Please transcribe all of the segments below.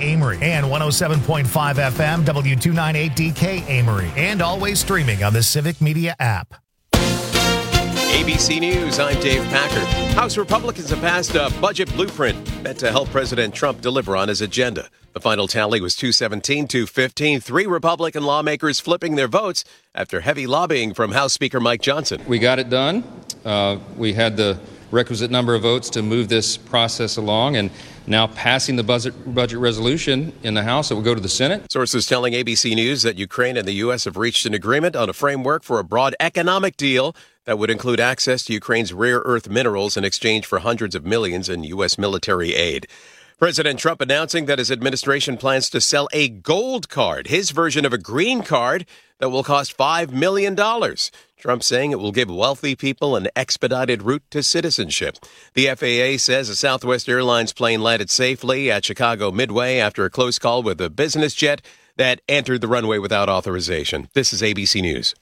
Amory, and 107.5 FM W298DK Amory, and always streaming on the Civic Media app. ABC News, I'm Dave Packer. House Republicans have passed a budget blueprint meant to help President Trump deliver on his agenda. The final tally was 217-215, 3 Republican lawmakers flipping their votes after heavy lobbying from House Speaker Mike Johnson. We got it done. We had the requisite number of votes to move this process along, and now passing the budget resolution in the House, it will go to the Senate. Sources telling ABC News that Ukraine and the U.S. have reached an agreement on a framework for a broad economic deal that would include access to Ukraine's rare earth minerals in exchange for hundreds of millions in U.S. military aid. President Trump announcing that his administration plans to sell a gold card, his version of a green card, that will cost $5 million. Trump saying it will give wealthy people an expedited route to citizenship. The FAA says a Southwest Airlines plane landed safely at Chicago Midway after a close call with a business jet that entered the runway without authorization. This is ABC News.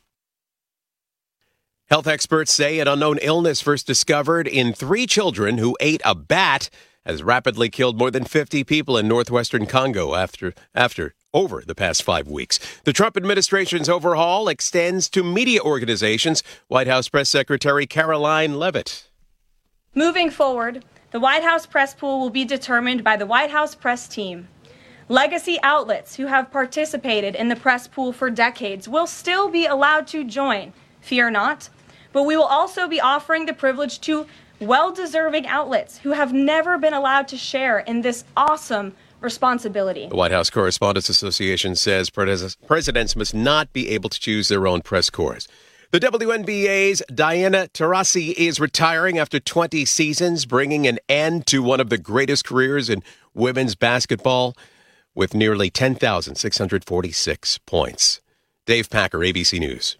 Health experts say an unknown illness first discovered in 3 children who ate a bat has rapidly killed more than 50 people in northwestern Congo over the past 5 weeks. The Trump administration's overhaul extends to media organizations. White House Press Secretary Caroline Leavitt. Moving forward, the White House press pool will be determined by the White House press team. Legacy outlets who have participated in the press pool for decades will still be allowed to join. Fear not. But we will also be offering the privilege to well-deserving outlets who have never been allowed to share in this awesome responsibility. The White House Correspondents Association says presidents must not be able to choose their own press corps. The WNBA's Diana Taurasi is retiring after 20 seasons, bringing an end to one of the greatest careers in women's basketball with nearly 10,646 points. Dave Packer, ABC News.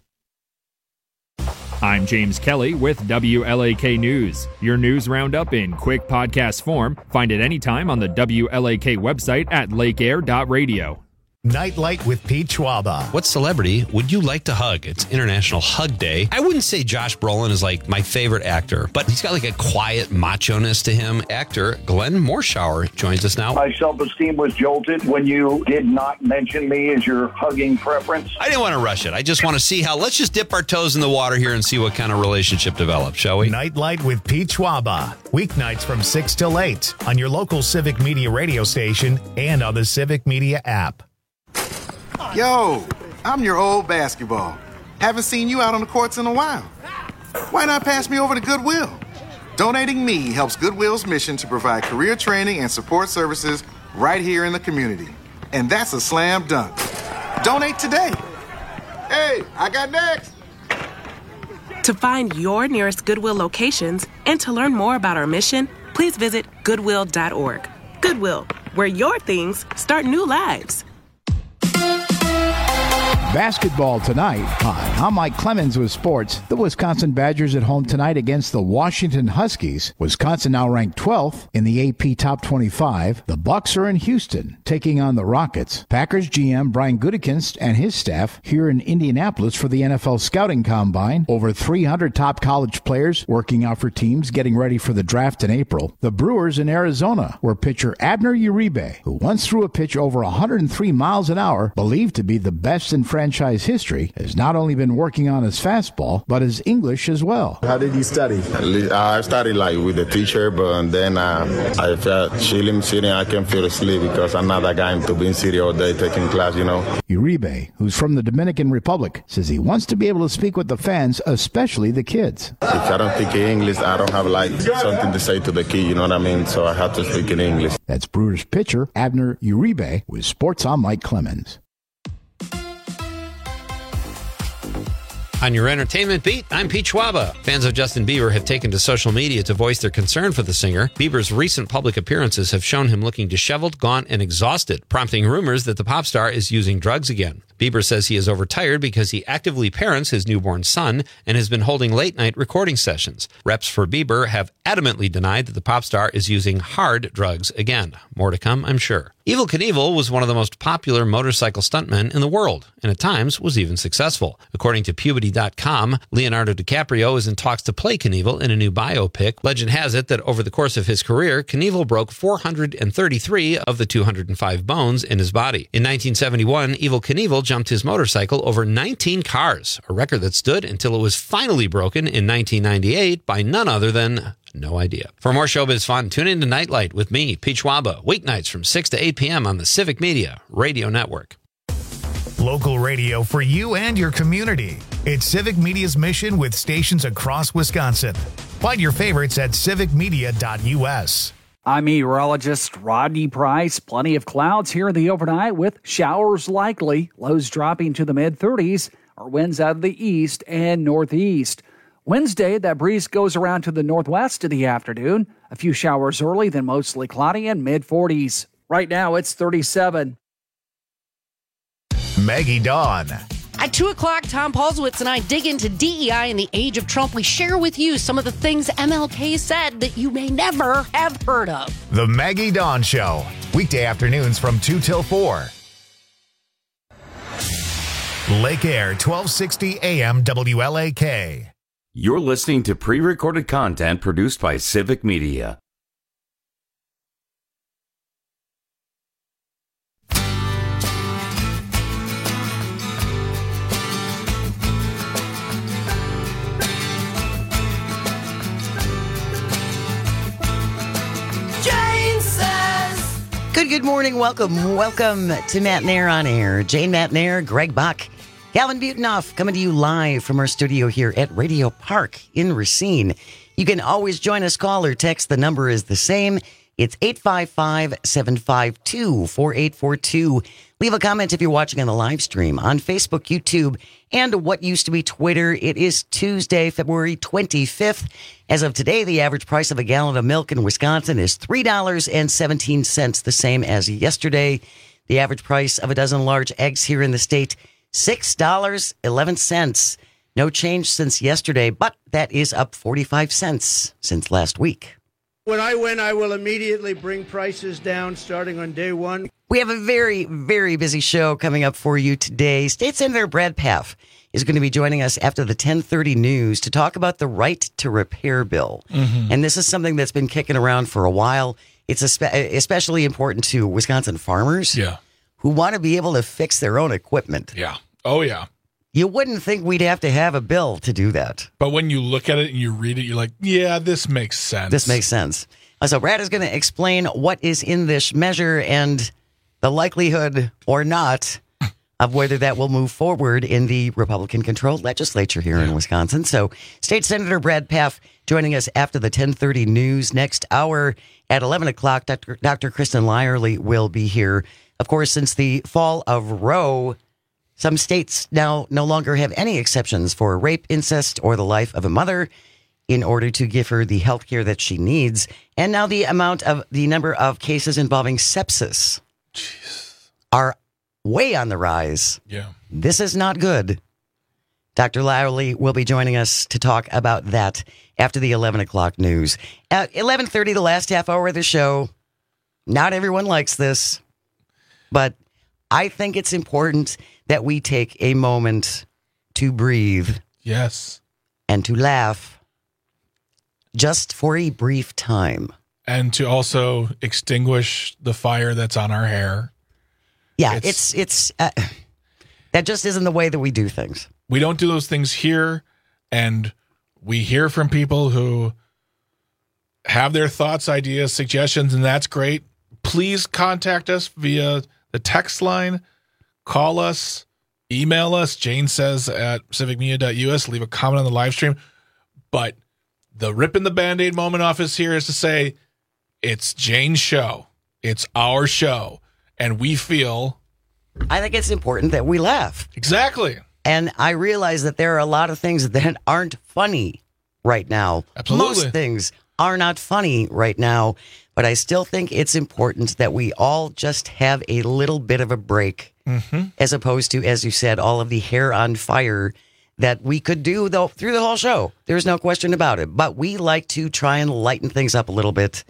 I'm James Kelly with WLAK News. Your news roundup in quick podcast form. Find it anytime on the WLAK website at lakeair.radio. Nightlight with Pete Schwaba. What celebrity would you like to hug? It's International Hug Day. I wouldn't say Josh Brolin is like my favorite actor, but he's got like a quiet macho-ness to him. Actor Glenn Morshower joins us now. My self-esteem was jolted when you did not mention me as your hugging preference. I didn't want to rush it. I just want to see let's just dip our toes in the water here and see what kind of relationship develops, shall we? Nightlight with Pete Schwaba. Weeknights from 6 till 8 on your local Civic Media radio station and on the Civic Media app. Yo, I'm your old basketball. Haven't seen you out on the courts in a while. Why not pass me over to Goodwill? Donating me helps Goodwill's mission to provide career training and support services right here in the community. And that's a slam dunk. Donate today. Hey, I got next. To find your nearest Goodwill locations and to learn more about our mission, please visit Goodwill.org. Goodwill, where your things start new lives. Basketball tonight. Hi, I'm Mike Clemens with sports. The Wisconsin Badgers at home tonight against the Washington Huskies. Wisconsin now ranked 12th in the AP Top 25. The Bucks are in Houston, taking on the Rockets. Packers GM Brian Gutekunst and his staff here in Indianapolis for the NFL Scouting Combine. Over 300 top college players working out for teams getting ready for the draft in April. The Brewers in Arizona, where pitcher Abner Uribe, who once threw a pitch over 103 miles an hour, believed to be the best in franchise history, has not only been working on his fastball, but his English as well. How did you study? I studied like with the teacher, but then I felt chilling, sitting. I can't feel asleep because I'm not that guy to be in city all day taking class, you know. Uribe, who's from the Dominican Republic, says he wants to be able to speak with the fans, especially the kids. If I don't speak English, I don't have like something to say to the kid, you know what I mean? So I have to speak in English. That's Brewers pitcher Abner Uribe with Sports on Mike Clemens. On your entertainment beat, I'm Pete Schwaba. Fans of Justin Bieber have taken to social media to voice their concern for the singer. Bieber's recent public appearances have shown him looking disheveled, gaunt, and exhausted, prompting rumors that the pop star is using drugs again. Bieber says he is overtired because he actively parents his newborn son and has been holding late-night recording sessions. Reps for Bieber have adamantly denied that the pop star is using hard drugs again. More to come, I'm sure. Evel Knievel was one of the most popular motorcycle stuntmen in the world, and at times was even successful. According to Puberty.com, Leonardo DiCaprio is in talks to play Knievel in a new biopic. Legend has it that over the course of his career, Knievel broke 433 of the 205 bones in his body. In 1971, Evel Knievel jumped his motorcycle over 19 cars, a record that stood until it was finally broken in 1998 by none other than... no idea. For more showbiz fun, tune in to Nightlight with me, Pete Schwaba, weeknights from 6 to 8 p.m. on the Civic Media Radio Network. Local radio for you and your community. It's Civic Media's mission with stations across Wisconsin. Find your favorites at civicmedia.us. I'm meteorologist Rodney Price. Plenty of clouds here in the overnight with showers likely. Lows dropping to the mid-30s. Our winds out of the east and northeast. Wednesday, that breeze goes around to the northwest in the afternoon. A few showers early, then mostly cloudy and mid-40s. Right now, it's 37. Maggie Dawn. At 2 o'clock, Tom Paulswitz and I dig into DEI in the age of Trump. We share with you some of the things MLK said that you may never have heard of. The Maggie Dawn Show. Weekday afternoons from 2 till 4. Lake Air, 1260 AM WLAK. You're listening to pre-recorded content produced by Civic Media. Jane says. Good morning. Welcome to Matt Nair on Air. Jane Matt Nair, Greg Buck. Calvin Butonoff coming to you live from our studio here at Radio Park in Racine. You can always join us, call or text. The number is the same. It's 855-752-4842. Leave a comment if you're watching on the live stream on Facebook, YouTube, and what used to be Twitter. It is Tuesday, February 25th. As of today, the average price of a gallon of milk in Wisconsin is $3.17, the same as yesterday. The average price of a dozen large eggs here in the state, $6.11. No change since yesterday, but that is up 45 cents since last week. When I win, I will immediately bring prices down starting on day one. We have a very, very busy show coming up for you today. State Senator Brad Pfaff is going to be joining us after the 10:30 news to talk about the right to repair bill. Mm-hmm. And this is something that's been kicking around for a while. It's especially important to Wisconsin farmers. Yeah. Who want to be able to fix their own equipment. Yeah. Oh, yeah. You wouldn't think we'd have to have a bill to do that. But when you look at it and you read it, you're like, yeah, this makes sense. This makes sense. So Brad is going to explain what is in this measure and the likelihood or not of whether that will move forward in the Republican-controlled legislature here in Wisconsin. So State Senator Brad Pfaff joining us after the 10:30 news. Next hour at 11 o'clock, Dr. Kristen Lyerly will be here. Of course, since the fall of Roe, some states now no longer have any exceptions for rape, incest, or the life of a mother in order to give her the health care that she needs. And now the number of cases involving sepsis are way on the rise. Yeah. This is not good. Dr. Lyerly will be joining us to talk about that after the 11 o'clock news. At 11:30, the last half hour of the show, not everyone likes this. But I think it's important that we take a moment to breathe. Yes. And to laugh just for a brief time. And to also extinguish the fire that's on our hair. Yeah, it's that just isn't the way that we do things. We don't do those things here. And we hear from people who have their thoughts, ideas, suggestions, and that's great. Please contact us via the text line, call us, email us, Jane says at civicmedia.us, leave a comment on the live stream. But the ripping the Band-Aid moment off is here is to say it's Jane's show. It's our show. And we feel... I think it's important that we laugh. Exactly. And I realize that there are a lot of things that aren't funny right now. Absolutely. Most things are not funny right now. But I still think it's important that we all just have a little bit of a break, as opposed to, as you said, all of the hair on fire that we could do through the whole show. There's no question about it. But we like to try and lighten things up a little bit. Yeah.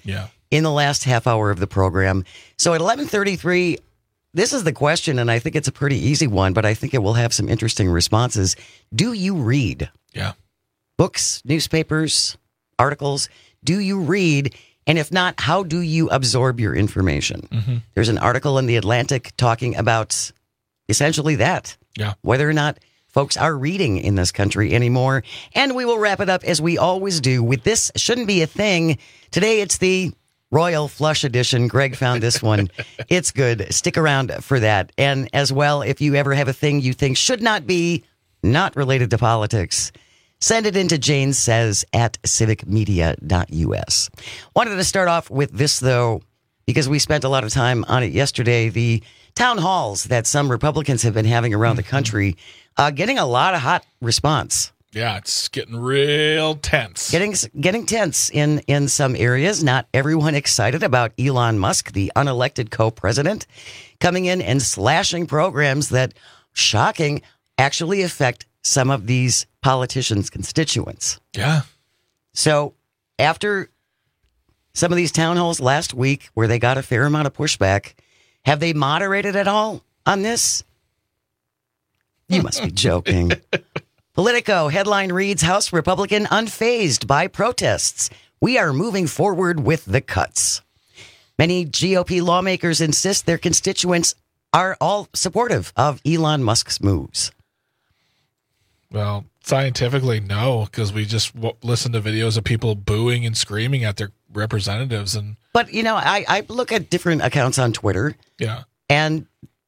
in the last half hour of the program. So at 11:33, this is the question, and I think it's a pretty easy one, but I think it will have some interesting responses. Do you read? Yeah. Books, newspapers, articles? Do you read? And if not, how do you absorb your information? Mm-hmm. There's an article in The Atlantic talking about essentially that. Yeah. Whether or not folks are reading in this country anymore. And we will wrap it up as we always do with This Shouldn't Be a Thing. Today it's the Royal Flush Edition. Greg found this one. It's good. Stick around for that. And as well, if you ever have a thing you think should not be not related to politics, send it into Jane Says at civicmedia.us. Wanted to start off with this, though, because we spent a lot of time on it yesterday. The town halls that some Republicans have been having around the country, getting a lot of hot response. Yeah, it's getting real tense. Getting tense in some areas. Not everyone excited about Elon Musk, the unelected co-president, coming in and slashing programs that, shocking, actually affect some of these politicians' constituents. Yeah. So after some of these town halls last week where they got a fair amount of pushback, have they moderated at all on this? You must be joking. Politico headline reads, House Republican unfazed by protests. We are moving forward with the cuts. Many GOP lawmakers insist their constituents are all supportive of Elon Musk's moves. Well, scientifically, no, because we just listen to videos of people booing and screaming at their representatives. But, you know, I look at different accounts on Twitter. Yeah. And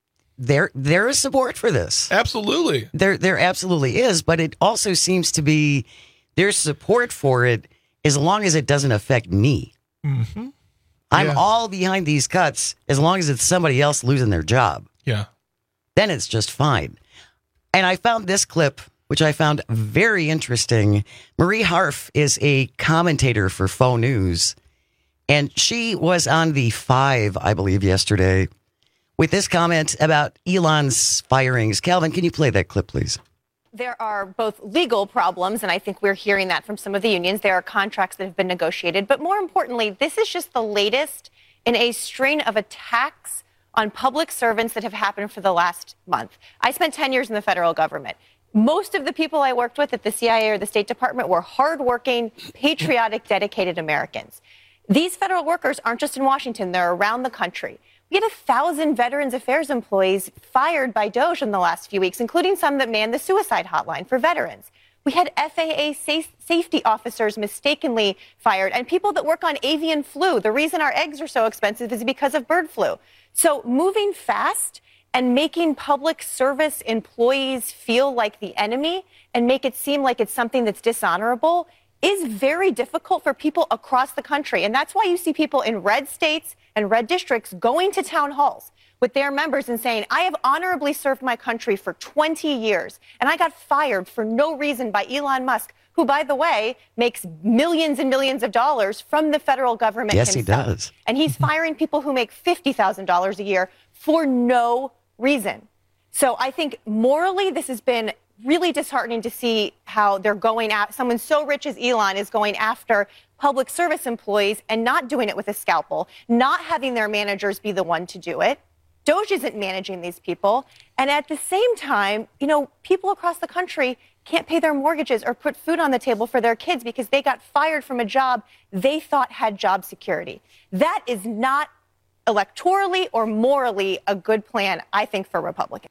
there is support for this. Absolutely. There absolutely is. But it also seems to be there's support for it as long as it doesn't affect me. Mm-hmm. I'm all behind these cuts as long as it's somebody else losing their job. Yeah. Then it's just fine. And I found this clip, which I found very interesting. Marie Harf is a commentator for Faux News, and she was on the 5, I believe, yesterday with this comment about Elon's firings. Calvin, can you play that clip, please? There are both legal problems, and I think we're hearing that from some of the unions. There are contracts that have been negotiated. But more importantly, this is just the latest in a string of attacks on public servants that have happened for the last month. I spent 10 years in the federal government. Most of the people I worked with at the CIA or the State Department were hardworking, patriotic, dedicated Americans. These federal workers aren't just in Washington, they're around the country. We had 1,000 Veterans Affairs employees fired by DOJ in the last few weeks, including some that manned the suicide hotline for veterans. We had FAA safety officers mistakenly fired, and people that work on avian flu. The reason our eggs are so expensive is because of bird flu. So moving fast and making public service employees feel like the enemy and make it seem like it's something that's dishonorable is very difficult for people across the country. And that's why you see people in red states and red districts going to town halls with their members and saying, I have honorably served my country for 20 years, and I got fired for no reason by Elon Musk, who, by the way, makes millions and millions of dollars from the federal government himself. Yes, he does. And he's firing people who make $50,000 a year for no reason. So I think morally, this has been really disheartening to see how they're going at someone so rich as Elon is going after public service employees and not doing it with a scalpel, not having their managers be the one to do it. DOJ isn't managing these people. And at the same time, you know, people across the country can't pay their mortgages or put food on the table for their kids because they got fired from a job they thought had job security. That is not electorally or morally a good plan, I think, for Republicans.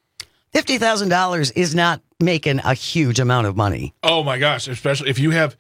$50,000 is not making a huge amount of money. Oh my gosh, especially if you make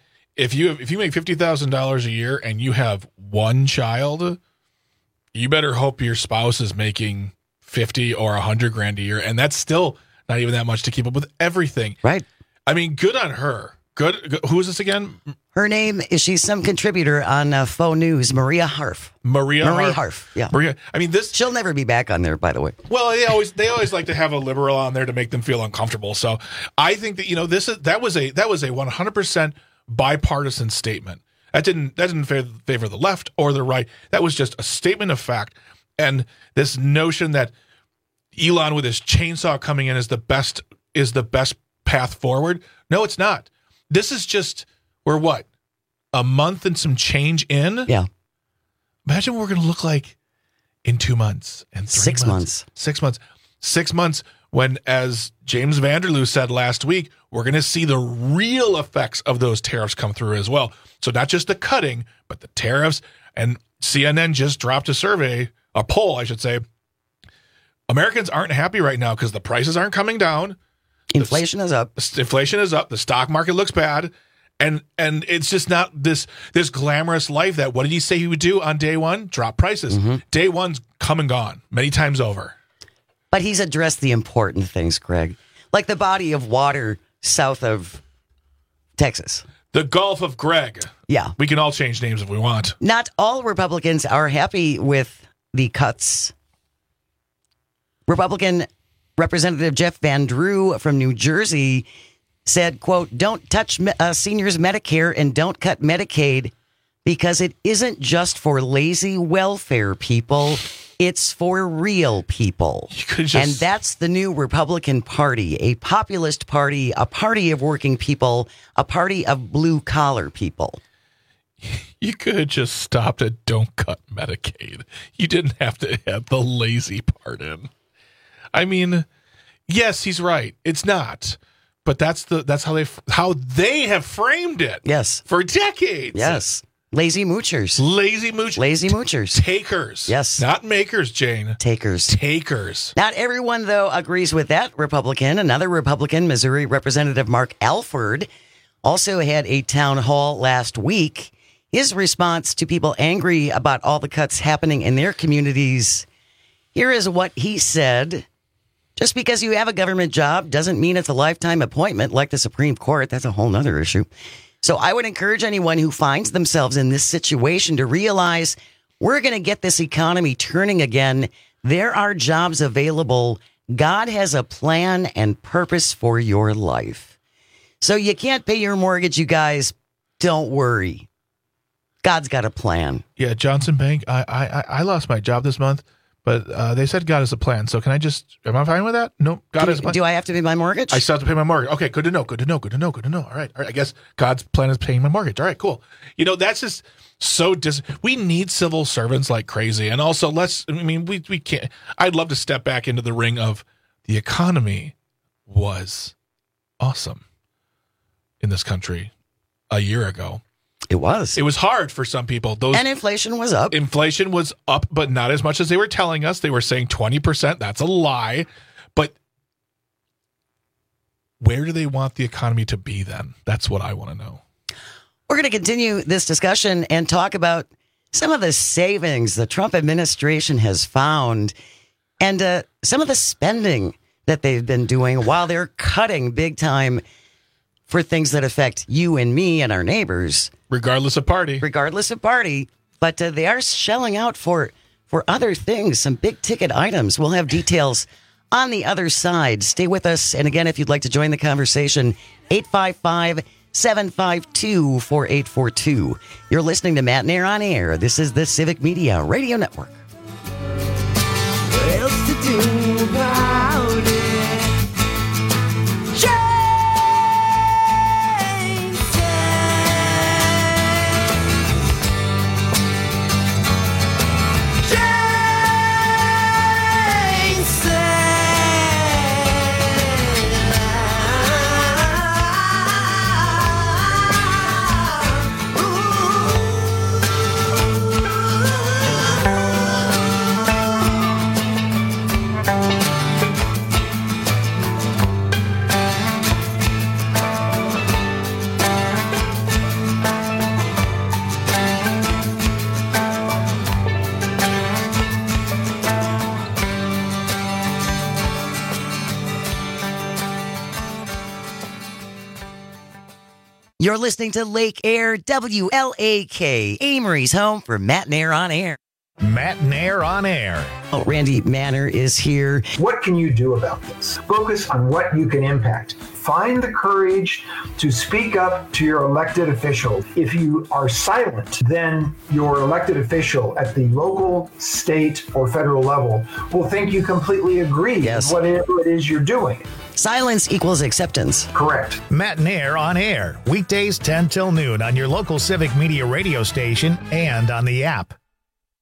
$50,000 a year and you have one child, you better hope your spouse is making 50 or 100 grand a year, and that's still not even that much to keep up with everything. Right. I mean, good on her. Good. Who is this again? Her name is, she's some contributor on Faux News, Maria Harf. Marie Harf. Yeah. Maria. I mean, she'll never be back on there, by the way. Well, they always like to have a liberal on there to make them feel uncomfortable. So I think that, you know, that was a 100% bipartisan statement. That didn't favor the left or the right. That was just a statement of fact. And this notion that Elon with his chainsaw coming in is the best path forward. No, it's not. This is just, we're what, a month and some change in? Yeah. Imagine what we're going to look like in 2 months and 6 months. 6 months. 6 months when, as James Vanderloo said last week, we're going to see the real effects of those tariffs come through as well. So not just the cutting, but the tariffs. And CNN just dropped a poll, I should say. Americans aren't happy right now because the prices aren't coming down. Inflation is up. Inflation is up. The stock market looks bad. And it's just not this glamorous life that, what did he say he would do on day one? Drop prices. Day one's come and gone many times over. But he's addressed the important things, Greg. Like the body of water south of Texas. The Gulf of Greg. Yeah. We can all change names if we want. Not all Republicans are happy with the cuts. Republican Representative Jeff Van Drew from New Jersey said, quote, don't touch seniors' Medicare and don't cut Medicaid because it isn't just for lazy welfare people. It's for real people. And that's the new Republican Party, a populist party, a party of working people, a party of blue-collar people. You could have just stopped at don't cut Medicaid. You didn't have to have the lazy part in. I mean, yes, he's right. It's not. But that's how they have framed it. Yes. For decades. Yes. Lazy moochers. Lazy moochers. Lazy moochers. Takers. Yes. Not makers, Jane. Takers. Takers. Not everyone, though, agrees with that Republican. Another Republican, Missouri Representative Mark Alford, also had a town hall last week. His response to people angry about all the cuts happening in their communities. Here is what he said. Just because you have a government job doesn't mean it's a lifetime appointment like the Supreme Court. That's a whole nother issue. So I would encourage anyone who finds themselves in this situation to realize we're going to get this economy turning again. There are jobs available. God has a plan and purpose for your life. So you can't pay your mortgage, you guys. Don't worry. God's got a plan. Yeah, Johnson Bank, I lost my job this month. But they said God has a plan. So am I fine with that? No, God has a plan. Do I have to pay my mortgage? I still have to pay my mortgage. Okay, good to know. All right. I guess God's plan is paying my mortgage. All right, cool. That's just so we need civil servants like crazy. And also we can't. I'd love to step back into the ring of the economy was awesome in this country a year ago. It was. It was hard for some people. And inflation was up. Inflation was up, but not as much as they were telling us. They were saying 20%. That's a lie. But where do they want the economy to be then? That's what I want to know. We're going to continue this discussion and talk about some of the savings the Trump administration has found and some of the spending that they've been doing while they're cutting big time for things that affect you and me and our neighbors. Regardless of party. But they are shelling out for other things, some big ticket items. We'll have details on the other side. Stay with us. And again, if you'd like to join the conversation, 855-752-4842. You're listening to Matt Nair on Air. This is the Civic Media Radio Network. What else to do about it? You're listening to Lake Air, WLAK, Amory's home for Matt Nair on Air. Matt Nair on Air. Oh, Randy Manner is here. What can you do about this? Focus on what you can impact. Find the courage to speak up to your elected official. If you are silent, then your elected official at the local, state, or federal level will think you completely agree with whatever it is you're doing. Silence equals acceptance. Correct. Matt Nair on Air, weekdays 10 till noon on your local Civic Media radio station and on the app.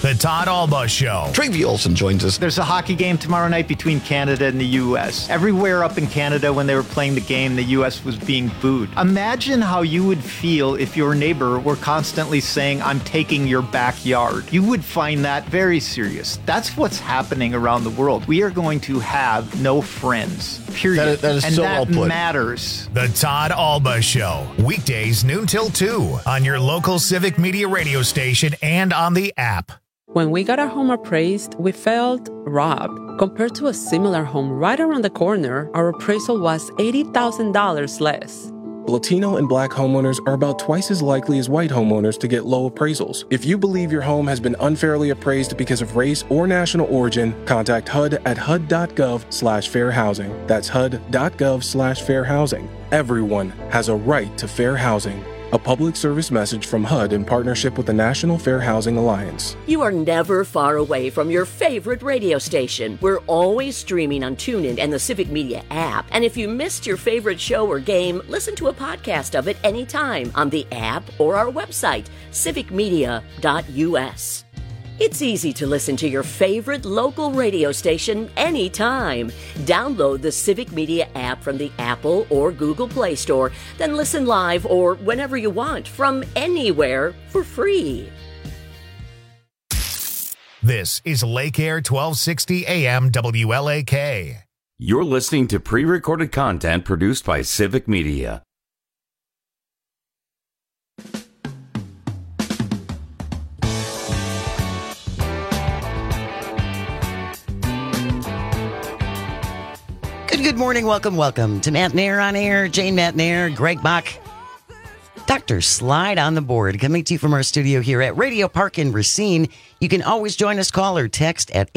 The Todd Alba Show. Travie Olson joins us. There's a hockey game tomorrow night between Canada and the U.S. Everywhere up in Canada when they were playing the game, the U.S. was being booed. Imagine how you would feel if your neighbor were constantly saying, "I'm taking your backyard." You would find that very serious. That's what's happening around the world. We are going to have no friends, period. That is and so that well put. matters. The Todd Alba Show. Weekdays noon till 2 on your local Civic Media radio station and on the app. When we got our home appraised, we felt robbed. Compared to a similar home right around the corner, our appraisal was $80,000 less. Latino and Black homeowners are about twice as likely as white homeowners to get low appraisals. If you believe your home has been unfairly appraised because of race or national origin, contact HUD at HUD.gov/fair housing. That's HUD.gov/fair housing. Everyone has a right to fair housing. A public service message from HUD in partnership with the National Fair Housing Alliance. You are never far away from your favorite radio station. We're always streaming on TuneIn and the Civic Media app. And if you missed your favorite show or game, listen to a podcast of it anytime on the app or our website, civicmedia.us. It's easy to listen to your favorite local radio station anytime. Download the Civic Media app from the Apple or Google Play Store, then listen live or whenever you want from anywhere for free. This is Lake Air 1260 AM WLAK. You're listening to pre-recorded content produced by Civic Media. Good morning. Welcome to Matt Nair on Air. Jane Matt Nair, Greg Bach, Dr. Slide on the board. Coming to you from our studio here at Radio Park in Racine. You can always join us, call or text at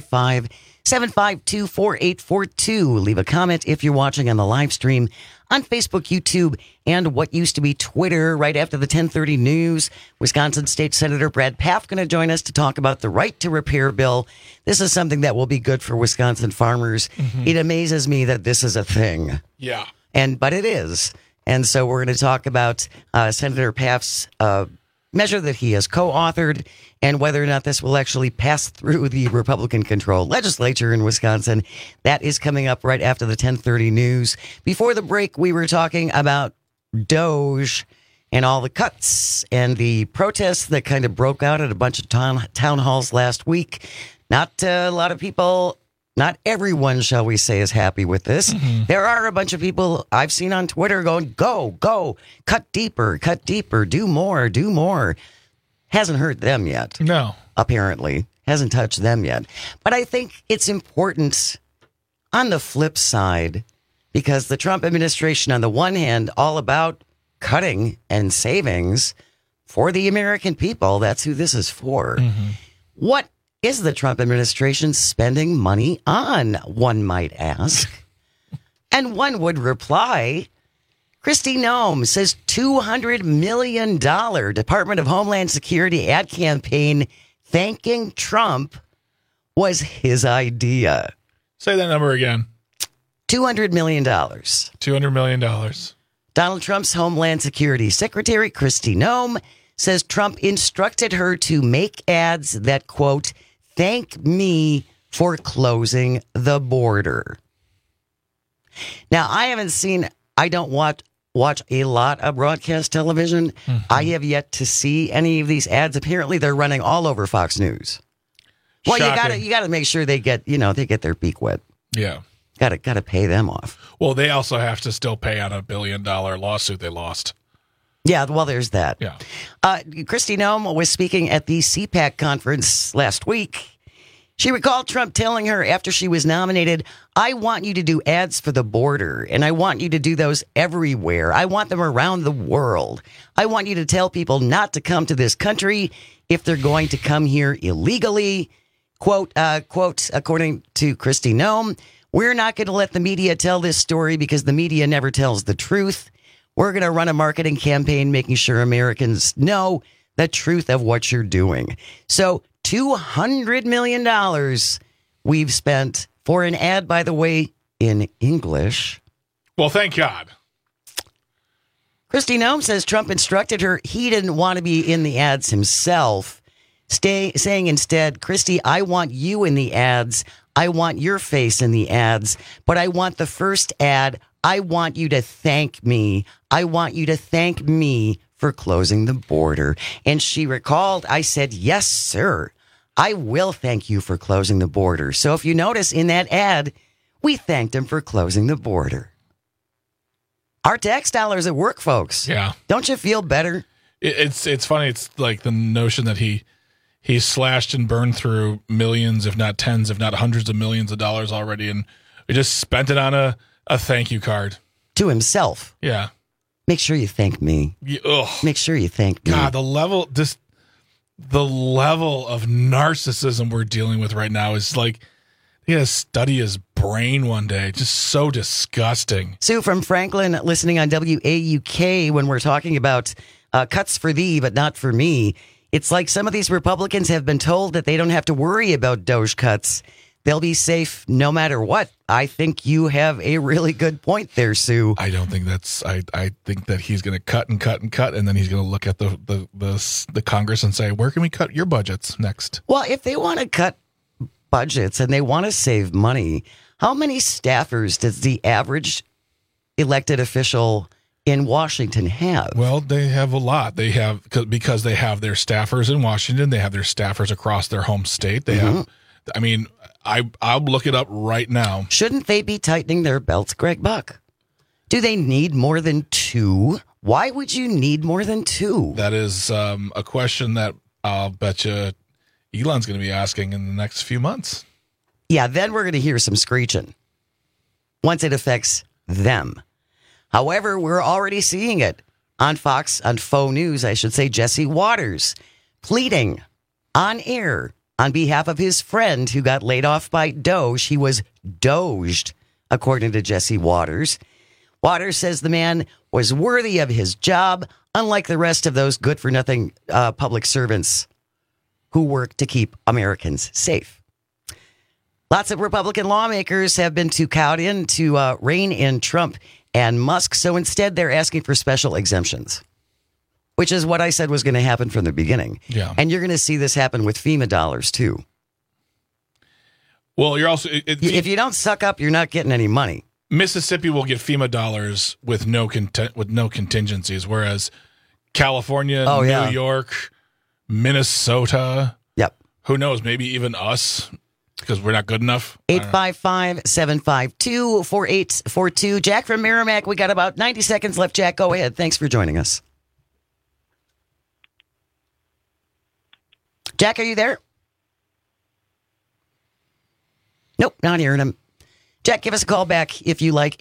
855-752-4842. Leave a comment if you're watching on the live stream on Facebook, YouTube, and what used to be Twitter. Right after the 10:30 news, Wisconsin State Senator Brad Pfaff going to join us to talk about the right to repair bill. This is something that will be good for Wisconsin farmers. Mm-hmm. It amazes me that this is a thing. Yeah. But it is. And so we're going to talk about Senator Pfaff's measure that he has co-authored and whether or not this will actually pass through the Republican-controlled legislature in Wisconsin. That is coming up right after the 10:30 news. Before the break, we were talking about Doge and all the cuts and the protests that kind of broke out at a bunch of town halls last week. Not a lot of people, not everyone, shall we say, is happy with this. Mm-hmm. There are a bunch of people I've seen on Twitter going, go, cut deeper, do more. Hasn't hurt them yet. No. Apparently. Hasn't touched them yet. But I think it's important on the flip side, because the Trump administration, on the one hand, all about cutting and savings for the American people. That's who this is for. Mm-hmm. What is the Trump administration spending money on, one might ask? And one would reply, Kristi Noem says $200 million Department of Homeland Security ad campaign thanking Trump was his idea. Say that number again. $200 million. $200 million. Donald Trump's Homeland Security Secretary, Kristi Noem, says Trump instructed her to make ads that, quote, thank me for closing the border. Now, I don't watch a lot of broadcast television. Mm-hmm. I have yet to see any of these ads. Apparently, they're running all over Fox News. Well, you gotta make sure they get their beak wet. Yeah. Gotta pay them off. Well, they also have to still pay on a $1 billion lawsuit they lost. Yeah, well, there's that. Yeah. Kristi Noem was speaking at the CPAC conference last week. She recalled Trump telling her after she was nominated, I want you to do ads for the border, and I want you to do those everywhere. I want them around the world. I want you to tell people not to come to this country if they're going to come here illegally. Quote, according to Kristi Noem, we're not going to let the media tell this story because the media never tells the truth. We're going to run a marketing campaign making sure Americans know the truth of what you're doing. So $200 million we've spent for an ad, by the way, in English. Well, thank God. Kristi Noem says Trump instructed her he didn't want to be in the ads himself. saying instead, Christy, I want you in the ads. I want your face in the ads. But I want the first ad. I want you to thank me. I want you to thank me for closing the border. And she recalled, I said, yes, sir. I will thank you for closing the border. So if you notice in that ad, we thanked him for closing the border. Our tax dollars at work, folks. Yeah. Don't you feel better? It's funny. It's like the notion that he slashed and burned through millions, if not tens, if not hundreds of millions of dollars already, and we just spent it on a thank you card. To himself. Yeah. Make sure you thank me. Make sure you thank me. God, the level of narcissism we're dealing with right now is like, he had to study his brain one day. Just so disgusting. Sue from Franklin, listening on WAUK when we're talking about cuts for thee, but not for me. It's like some of these Republicans have been told that they don't have to worry about Doge cuts. They'll be safe no matter what. I think you have a really good point there, Sue. I don't think that's. I think that he's going to cut and cut and cut, and then he's going to look at the Congress and say, "Where can we cut your budgets next?" Well, if they want to cut budgets and they want to save money, how many staffers does the average elected official in Washington have? Well, they have a lot. They have because they have their staffers in Washington. They have their staffers across their home state. They have. I mean, I'll look it up right now. Shouldn't they be tightening their belts, Greg Buck? Do they need more than two? Why would you need more than two? That is a question that I'll bet you Elon's going to be asking in the next few months. Yeah, then we're going to hear some screeching once it affects them. However, we're already seeing it on Fox, on Faux News, I should say, Jesse Waters pleading on air on behalf of his friend who got laid off by Doge. He was doged, according to Jesse Waters. Waters says the man was worthy of his job, unlike the rest of those good-for-nothing public servants who work to keep Americans safe. Lots of Republican lawmakers have been too cowed in to rein in Trump and Musk, so instead they're asking for special exemptions, which is what I said was going to happen from the beginning. Yeah. And you're going to see this happen with FEMA dollars, too. Well, you're also... if you don't suck up, you're not getting any money. Mississippi will get FEMA dollars with no contingencies, whereas California, New York, Minnesota... Yep. Who knows, maybe even us, because we're not good enough. 855-752-4842. Jack from Merrimack, we got about 90 seconds left. Jack, go ahead. Thanks for joining us. Jack, are you there? Nope, not hearing him. Jack, give us a call back if you like.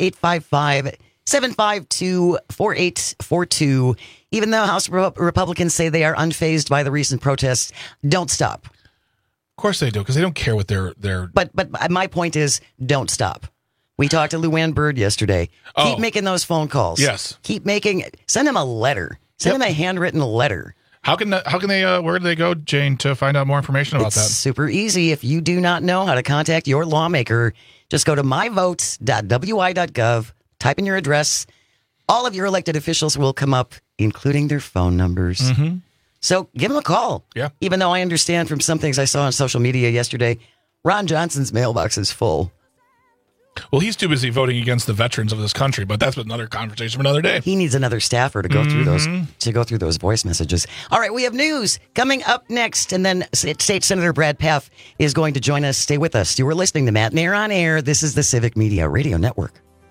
855-752-4842. Even though House Republicans say they are unfazed by the recent protests, don't stop. Of course they do, because they don't care what they're... But my point is, don't stop. We talked to Luann Bird yesterday. Keep making those phone calls. Yes. Send him a letter. Send him a handwritten letter. How can they, where do they go, Jane, to find out more information about that? It's super easy. If you do not know how to contact your lawmaker, just go to myvotes.wi.gov, type in your address. All of your elected officials will come up, including their phone numbers. Mm-hmm. So give them a call. Yeah. Even though I understand from some things I saw on social media yesterday, Ron Johnson's mailbox is full. Well, he's too busy voting against the veterans of this country, but that's another conversation for another day. He needs another staffer to go through those voice messages. All right, we have news coming up next, and then State Senator Brad Pfaff is going to join us. Stay with us. You are listening to Matt and Air on Air. This is the Civic Media Radio Network.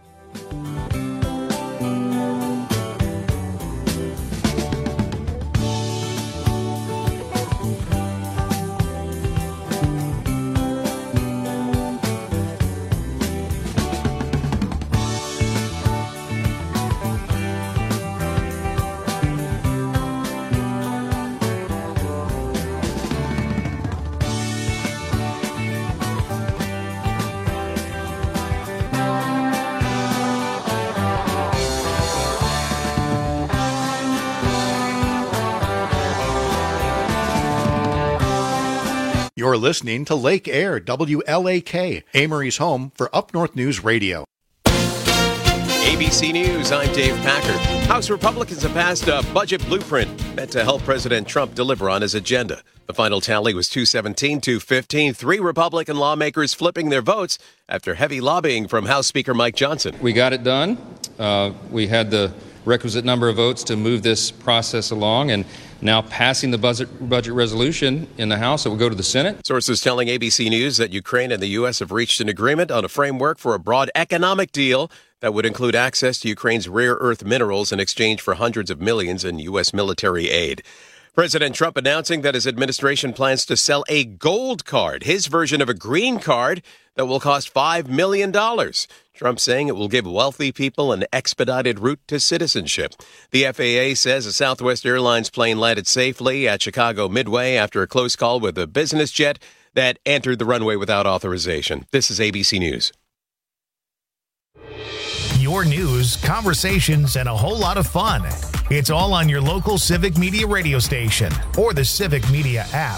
You're listening to Lake Air, WLAK, Amory's home for Up North News Radio. ABC News, I'm Dave Packer. House Republicans have passed a budget blueprint meant to help President Trump deliver on his agenda. The final tally was 217-215. 3 Republican lawmakers flipping their votes after heavy lobbying from House Speaker Mike Johnson. We got it done. We had the requisite number of votes to move this process along, and now passing the budget resolution in the House, it will go to the Senate. Sources telling ABC News that Ukraine and the U.S. have reached an agreement on a framework for a broad economic deal that would include access to Ukraine's rare earth minerals in exchange for hundreds of millions in U.S. military aid. President Trump announcing that his administration plans to sell a gold card, his version of a green card, that will cost $5 million. Trump saying it will give wealthy people an expedited route to citizenship. The FAA says a Southwest Airlines plane landed safely at Chicago Midway after a close call with a business jet that entered the runway without authorization. This is ABC News. Your news, conversations, and a whole lot of fun. It's all on your local Civic Media radio station or the Civic Media app.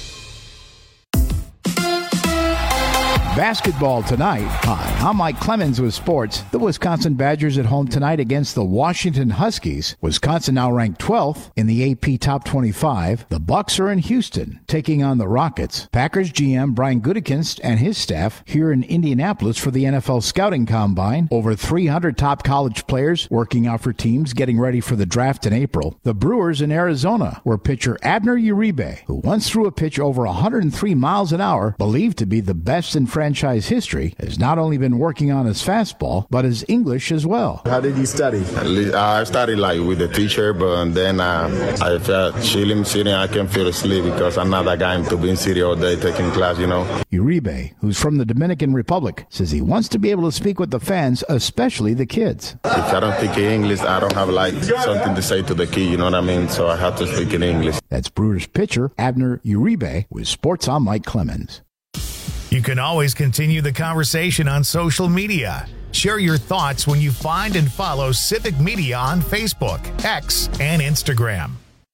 Basketball tonight. Hi, I'm Mike Clemens with sports. The Wisconsin Badgers at home tonight against the Washington Huskies. Wisconsin now ranked 12th in the AP Top 25. The Bucks are in Houston, taking on the Rockets. Packers GM Brian Gutekunst and his staff here in Indianapolis for the NFL Scouting Combine. Over 300 top college players working out for teams getting ready for the draft in April. The Brewers in Arizona, where pitcher Abner Uribe, who once threw a pitch over 103 miles an hour, believed to be the best in franchise history, has not only been working on his fastball, but his English as well. How did you study? I studied like with the teacher, but then I felt chilling, sitting. I can feel asleep because I'm not that guy to be in city all day taking class, you know. Uribe, who's from the Dominican Republic, says he wants to be able to speak with the fans, especially the kids. If I don't speak English, I don't have like something to say to the kid, you know what I mean? So I have to speak in English. That's Brewers pitcher Abner Uribe with Sports on Mike Clemens. You can always continue the conversation on social media. Share your thoughts when you find and follow Civic Media on Facebook, X, and Instagram.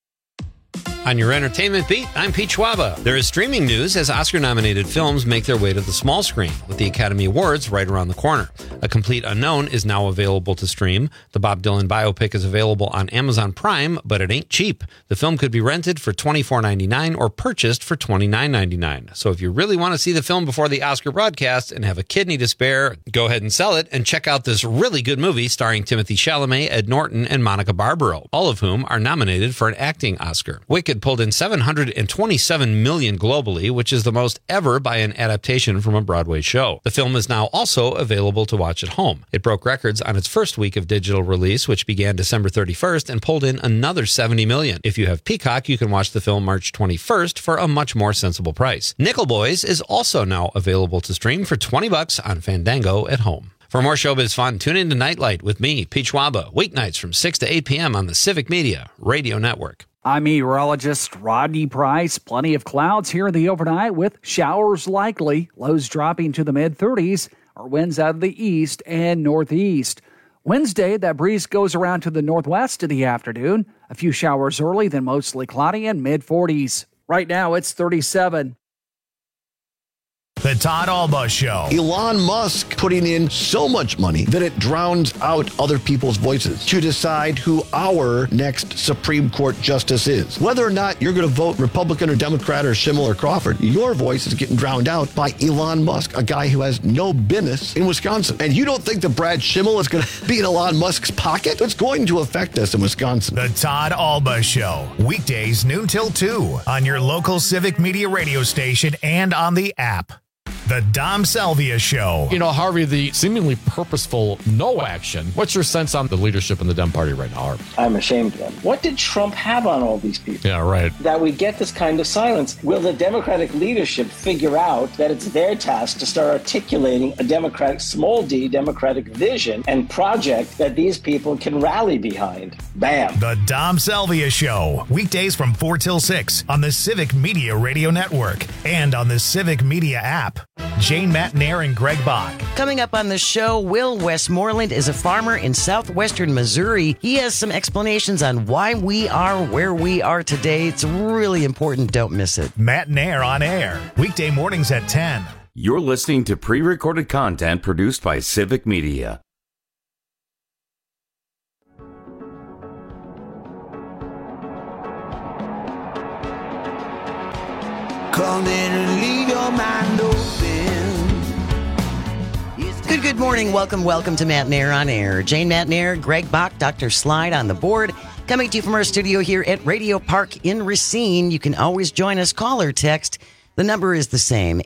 On your entertainment beat, I'm Pete Schwaba. There is streaming news as Oscar-nominated films make their way to the small screen, with the Academy Awards right around the corner. A Complete Unknown is now available to stream. The Bob Dylan biopic is available on Amazon Prime, but it ain't cheap. The film could be rented for $24.99 or purchased for $29.99. So if you really want to see the film before the Oscar broadcast and have a kidney to spare, go ahead and sell it and check out this really good movie starring Timothy Chalamet, Ed Norton, and Monica Barbaro, all of whom are nominated for an acting Oscar. Wicked pulled in $727 million globally, which is the most ever by an adaptation from a Broadway show. The film is now also available to watch at home. It broke records on its first week of digital release, which began December 31st, and pulled in another $70 million. If you have Peacock, you can watch the film March 21st for a much more sensible price. Nickel Boys is also now available to stream for $20 on Fandango at home. For more showbiz fun, tune in to Nightlight with me, Pete Schwaba, weeknights from 6 to 8 p.m. on the Civic Media Radio Network. I'm meteorologist Rodney Price. Plenty of clouds here in the overnight with showers likely. Lows dropping to the mid-30s. Our winds out of the east and northeast. Wednesday, that breeze goes around to the northwest in the afternoon. A few showers early, then mostly cloudy and mid-40s. Right now, it's 37. The Todd Alba Show. Elon Musk putting in so much money that it drowns out other people's voices to decide who our next Supreme Court justice is. Whether or not you're going to vote Republican or Democrat or Schimmel or Crawford, your voice is getting drowned out by Elon Musk, a guy who has no business in Wisconsin. And you don't think that Brad Schimmel is going to be in Elon Musk's pocket? It's going to affect us in Wisconsin. The Todd Alba Show. Weekdays noon till 2 on your local Civic Media radio station and on the app. The Dom Salvia Show. You know, Harvey, the seemingly purposeful no action. What's your sense on the leadership in the Dem Party right now, Harvey? I'm ashamed of them. What did Trump have on all these people? Yeah, right. That we get this kind of silence. Will the Democratic leadership figure out that it's their task to start articulating a Democratic, small d, Democratic vision and project that these people can rally behind? Bam. The Dom Salvia Show. Weekdays from 4 till 6 on the Civic Media Radio Network and on the Civic Media app. Jane Matnair and Greg Bach. Coming up on the show, Will Westmoreland is a farmer in southwestern Missouri. He has some explanations on why we are where we are today. It's really important. Don't miss it. Matnair on air. Weekday mornings at 10. You're listening to pre-recorded content produced by Civic Media. down there and leave your mind open. Good morning. Welcome to Matt Nair on Air. Jane Matt Nair, Greg Bach, Dr. Slide on the board. Coming to you from our studio here at Radio Park in Racine. You can always join us, call or text. The number is the same,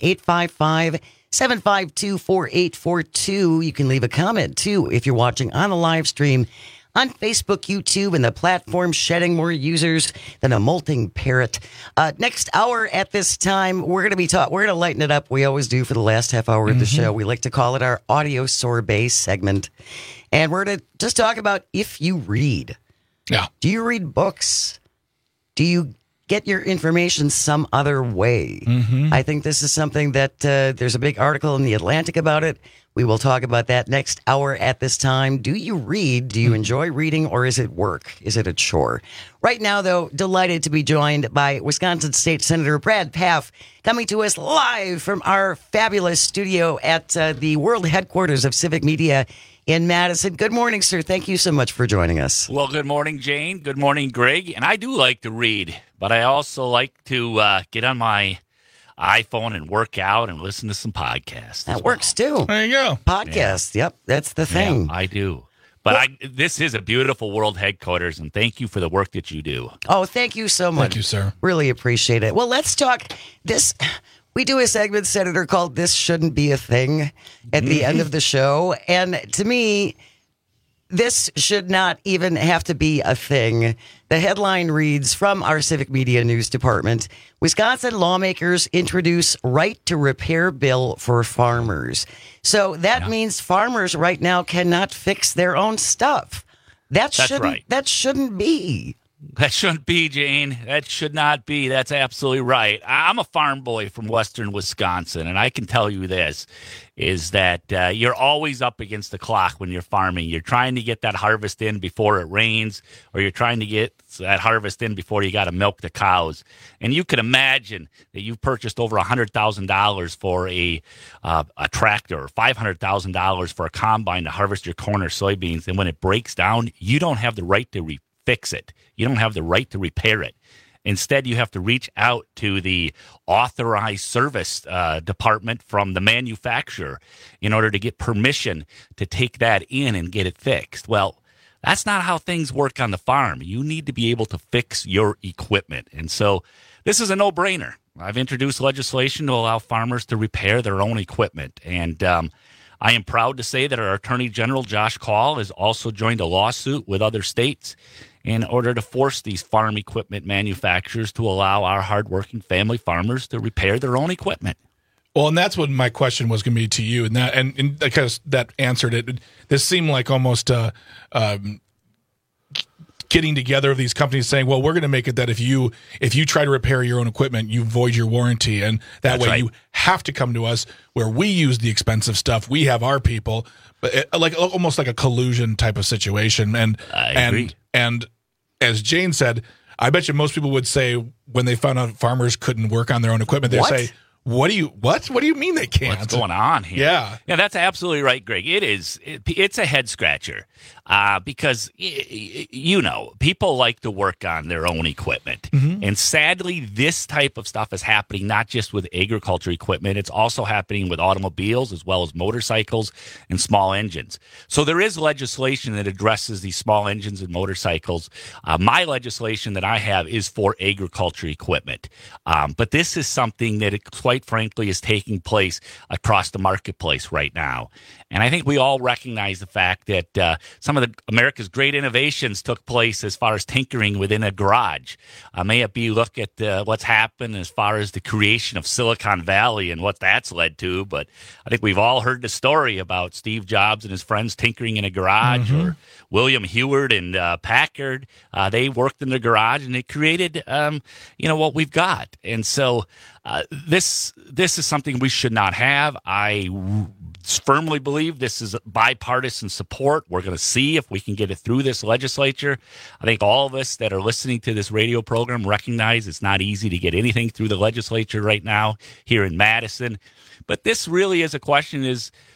855-752-4842. You can leave a comment, too, if you're watching on a live stream on Facebook, YouTube, and the platform shedding more users than a molting parrot. Next hour at this time, we're going to lighten it up. We always do for the last half hour of the show. We like to call it our audio sorbet segment. And we're going to just talk about if you read. Yeah. Do you read books? Do you get your information some other way? I think this is something that there's a big article in The Atlantic about it. We will talk about that next hour at this time. Do you read? Do you enjoy reading, or is it work? Is it a chore? Right now, though, delighted to be joined by Wisconsin State Senator Brad Pfaff, coming to us live from our fabulous studio at the world headquarters of Civic Media in Madison. Good morning, sir. Thank you so much for joining us. Well, good morning, Jane. Good morning, Greg. And I do like to read, but I also like to get on my iPhone and work out and listen to some podcasts. That works too. There you go. Podcasts. Yep, that's the thing. Yeah, I do. But this is a beautiful world headquarters, and thank you for the work that you do. Oh, thank you so much. Thank you, sir. Really appreciate it. Well, let's talk this. We do a segment, Senator, called This Shouldn't Be a Thing at the end of the show. And to me, this should not even have to be a thing. The headline reads from our Civic Media News Department, Wisconsin lawmakers introduce right to repair bill for farmers. So that means farmers right now cannot fix their own stuff. That's right. That shouldn't be. That shouldn't be, Jane. That should not be. That's absolutely right. I'm a farm boy from western Wisconsin, and I can tell you this, is that you're always up against the clock when you're farming. You're trying to get that harvest in before it rains, or you're trying to get that harvest in before you got to milk the cows. And you can imagine that you've purchased over $100,000 for a tractor, or $500,000 for a combine to harvest your corn or soybeans, and when it breaks down, you don't have the right to fix it. You don't have the right to repair it. Instead, you have to reach out to the authorized service department from the manufacturer in order to get permission to take that in and get it fixed. Well, that's not how things work on the farm. You need to be able to fix your equipment. And so this is a no-brainer. I've introduced legislation to allow farmers to repair their own equipment. And I am proud to say that our Attorney General, Josh Kaul, has also joined a lawsuit with other states in order to force these farm equipment manufacturers to allow our hardworking family farmers to repair their own equipment. Well, and that's what my question was going to be to you, and because that answered it. This seemed like almost getting together of these companies saying, "Well, we're going to make it that if you try to repair your own equipment, you void your warranty, and that way you have to come to us where we use the expensive stuff. We have our people, but almost like a collusion type of situation." And I agree. And as Jane said, I bet you most people would say when they found out farmers couldn't work on their own equipment, they'd say, What do you mean they can't? What's going on here? Yeah, that's absolutely right, Greg. It's a head scratcher because people like to work on their own equipment, and sadly, this type of stuff is happening not just with agriculture equipment; it's also happening with automobiles as well as motorcycles and small engines. So there is legislation that addresses these small engines and motorcycles. My legislation that I have is for agriculture equipment, but this is something that quite frankly is taking place across the marketplace right now. And I think we all recognize the fact that some of America's great innovations took place as far as tinkering within a garage. May it be look at what's happened as far as the creation of Silicon Valley and what that's led to, but I think we've all heard the story about Steve Jobs and his friends tinkering in a garage, or William Heward and Packard. They worked in the garage and they created what we've got. And so this is something we should not have. I firmly believe this is bipartisan support. We're going to see if we can get it through this legislature. I think all of us that are listening to this radio program recognize it's not easy to get anything through the legislature right now here in Madison. But this really is a question is,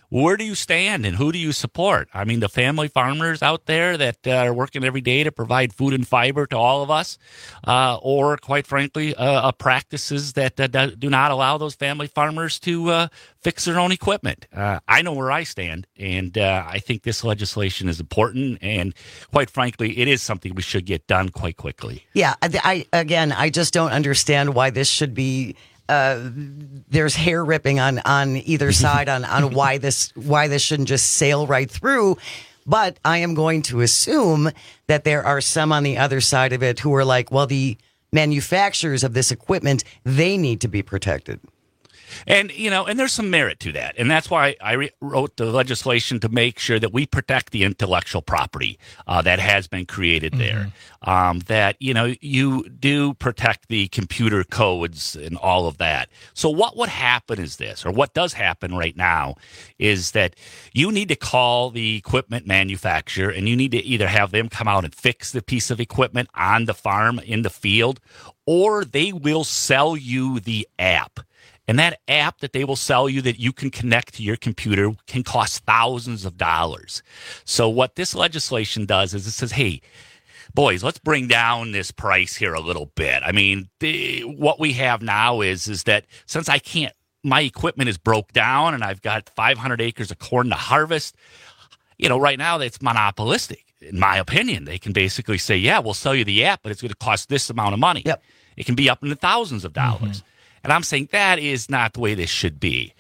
where do you stand and who do you support? I mean, the family farmers out there that are working every day to provide food and fiber to all of us, or quite frankly, practices that do not allow those family farmers to fix their own equipment. I know where I stand, and I think this legislation is important, and quite frankly, it is something we should get done quite quickly. Yeah, I just don't understand why this should be. There's hair ripping on either side on why this shouldn't just sail right through. But I am going to assume that there are some on the other side of it who are like, well, the manufacturers of this equipment, they need to be protected. And, and there's some merit to that. And that's why I wrote the legislation to make sure that we protect the intellectual property that has been created there. That, you do protect the computer codes and all of that. So what would happen is this, or what does happen right now, is that you need to call the equipment manufacturer and you need to either have them come out and fix the piece of equipment on the farm, in the field, or they will sell you the app. And that app that they will sell you that you can connect to your computer can cost thousands of dollars. So what this legislation does is it says, hey, boys, let's bring down this price here a little bit. I mean, what we have now is that since my equipment is broke down and I've got 500 acres of corn to harvest, right now it's monopolistic. In my opinion, they can basically say, yeah, we'll sell you the app, but it's going to cost this amount of money. Yep. It can be up in the thousands of dollars. And I'm saying that is not the way this should be.